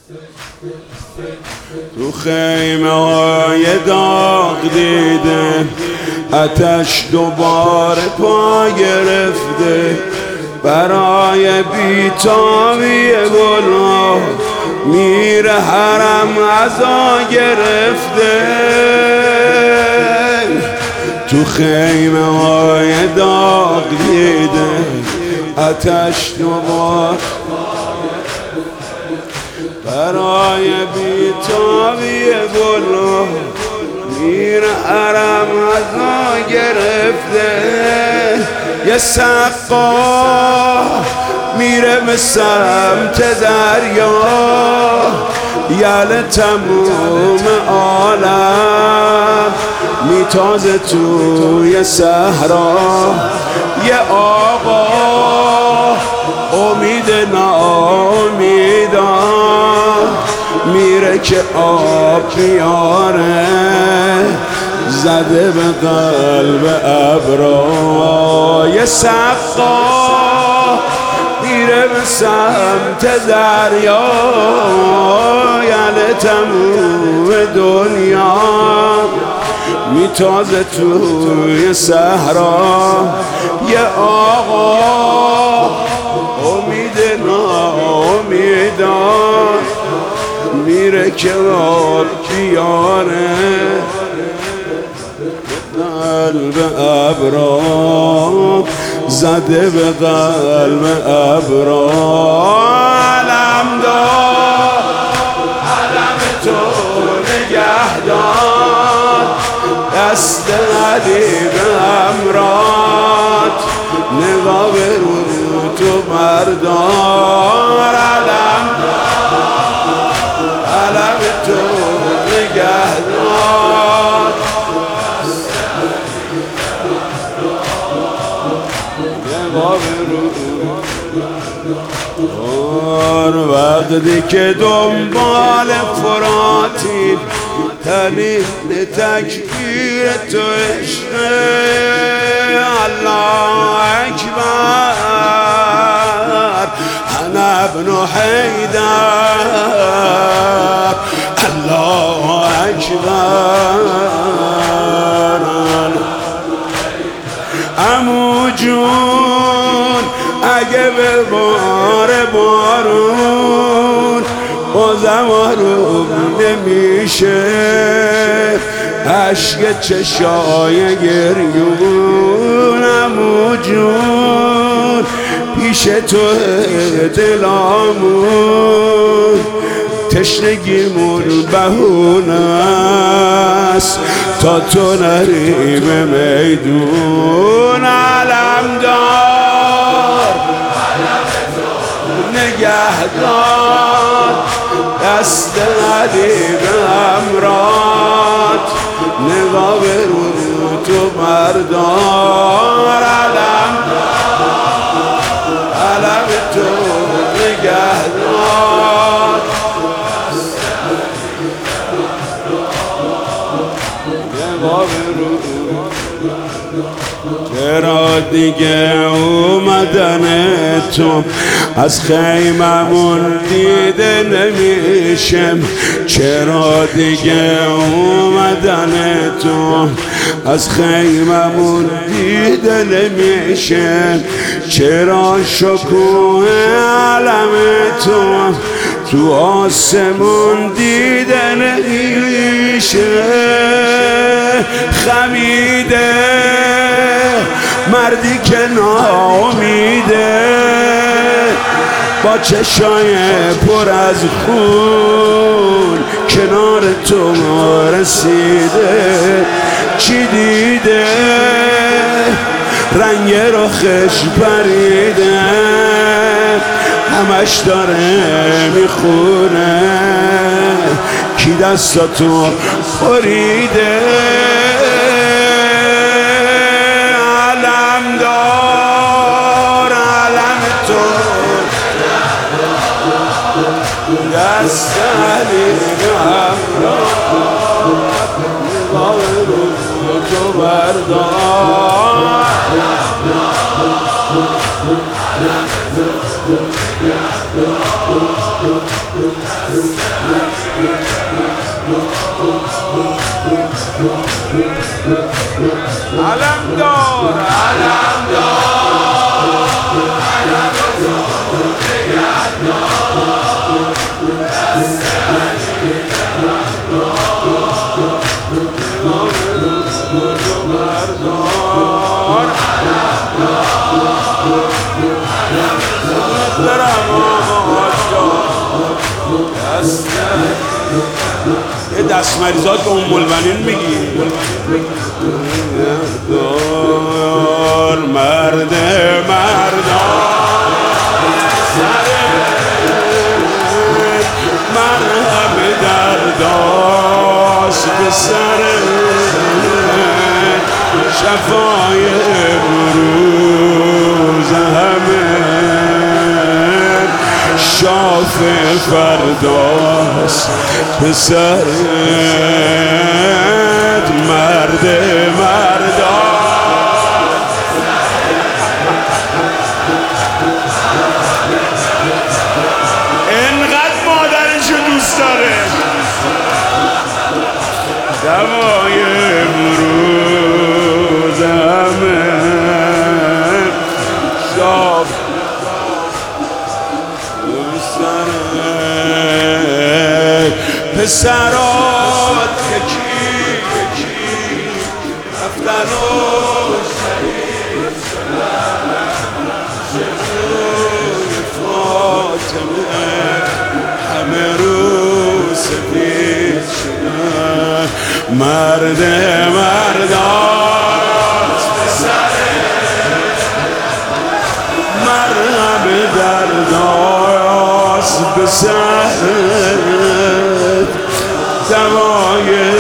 تو خیمه های داغ دیده آتش دوباره پا گرفته، برای بیتابی گلها میره حرم عزا گرفته. تو خیمه های داغ دیده آتش دوباره برای بیتابی گلها میره حرم عزا گرفته. یه سقا میره به سمت دریا، یل تموم عالم میتازه توی صحرا. یه آقا امید ناامیدان میره که آب میاره، زده به قلب ابرا. یه سقا میره به سمت دریا، یل تموم دنیا میتازه توی صحرا. یه آقا امید ناامیدان میره که آب بیاره، قلب ابرا زده به قلب ابرا. علم دار علم تو نگهدار، دست علی به امرات نگاه به رو تو بردار. علم علم تو نگهدار، نگاه به رو وقتی که دنبال فراتی دلیل تکبیر تو عشق. الله اکبر انا ابن حیدر، الله اکبر. عمو جون اگه به بار بارون بازم آروم نمیشه، عشق چشای گریون. عمو جون پیش تو دلامون تشنگیمون بهونه است تا تو نری به میدون. علم دار نگهدار، دست علی به امرات نگاه به رو تو بردار. علم علم تو نگهدار، نگاه به رو. چرا دیگه اومدن تو از خیممون دیده نمیشم؟ چرا دیگه اومدن تو از خیممون دیده نمیشم؟ چرا شکوه علم تو آسمون دیده نمیشه؟ خمیده مردی که ناامیده، با چشای پر از خون کنار تو رسیده. چی دیده رنگ رخش پریده، همش داره میخونه کی دستاتو خریده. علم دار علم تو دست علی نگاه رو تو بردار. علم علم دار علم یه دست مریضات به اون بلبنین میگی دار مرد مردان مرهم درداش به سر شفای امروز همه شاف فرداست پسرت مرد مردان انقدر مادرشو دوست داره دوای امروز همه شاف پسرات یکی رفتن و شهید شدن فاطمه همه رو سفید شدن مرد مردان مرهم درداست به سر دوای